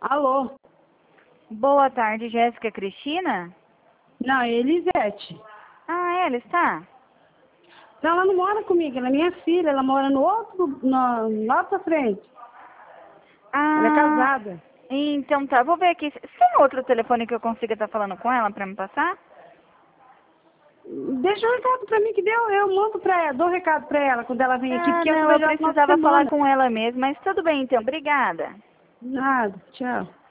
Alô? Boa tarde, Jéssica Cristina? Não, é Elisete. Ah, ela está? Não, ela não mora comigo, ela é minha filha, ela mora lá pra frente. Ela é casada. Então tá, vou ver aqui. Você tem outro telefone que eu consiga estar falando com ela pra me passar? Deixa um recado pra mim que eu mando pra ela, dou um recado pra ela quando ela vem aqui, porque Não, eu já precisava falar com ela mesmo, mas tudo bem então, obrigada. Nada, tchau.